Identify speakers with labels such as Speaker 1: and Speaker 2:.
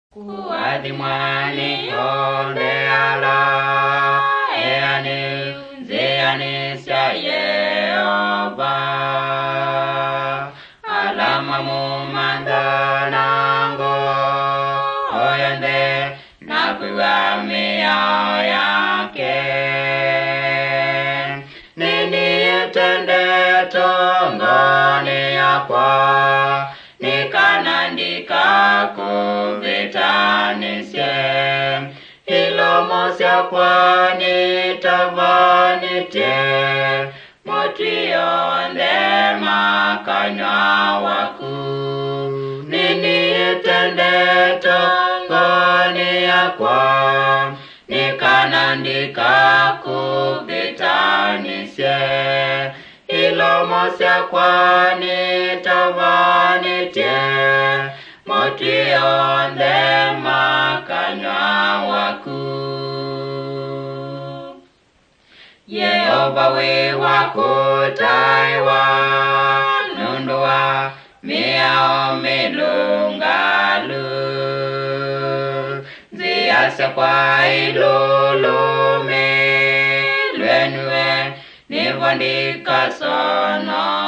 Speaker 1: Kuadhimwani onde ala eani zeani sia Yehova alama mumandanango oyande nakuamia yake nini tende tongoni yakwa nikanandika kuvitanisye hilo mosya kwani tavanitie motiyonde makanywa waku nini tende tongoni yakwa nikanandika kuvitanisye hilo mosya kwani tavanitie motiyonde makanywa waku Yehova we wakutaiwa nundua miao milungalu ziyase kwa ilulume lwenwe nivandika sono